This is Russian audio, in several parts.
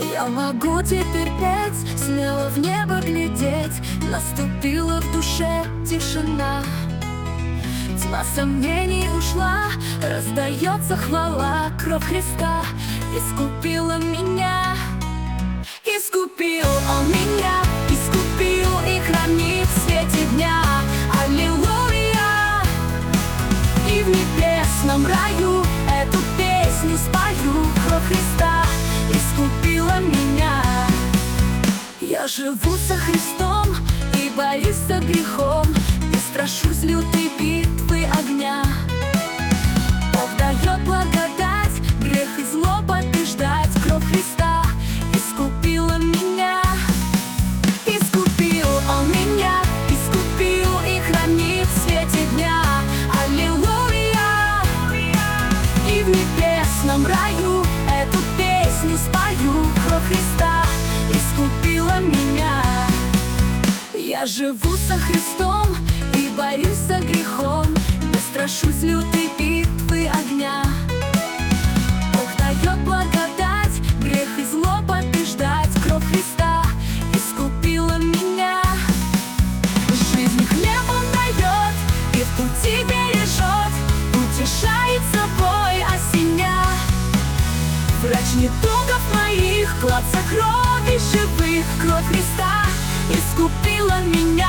Я могу теперь петь, смело в небо глядеть. Наступила в душе тишина, тьма сомнений ушла, раздается хвала. Кровь Христа искупила меня. Искупил Он меня, искупил и хранит в свете дня. Аллилуйя! И в небесном раю эту песню спою. Кровь Христа искупила меня. Я живу со Христом и борюсь со грехом, не страшусь лютой битвы огня. Бог дает благодать, грех и зло побеждать. Кровь Христа искупила меня. Искупил Он меня, искупил и хранит в свете дня. Аллилуйя! И в небесном раю эту песню спою. Кровь Христа искупила меня. Я живу со Христом и борюсь со грехом, не страшусь лютой битвы огня. Бог дает благодать, грех и зло побеждать. Кровь Христа искупила меня. Жизнь хлеб Он дает и в пути бережет, утешает собой осеня. Врач недугов моих, клад сокровищ живых. Кровь Христа искупила меня.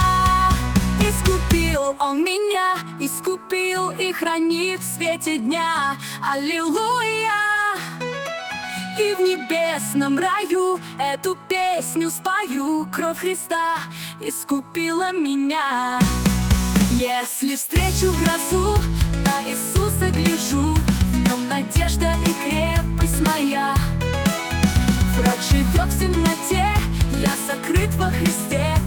Искупил Он меня, искупил и хранит в свете дня. Аллилуйя! И в небесном раю эту песню спою. Кровь Христа искупила меня. Если встречу грозу, на Иисуса гляжу, в Нем надежда и крепость моя. Враг живет в темноте, я сокрыт во Христе.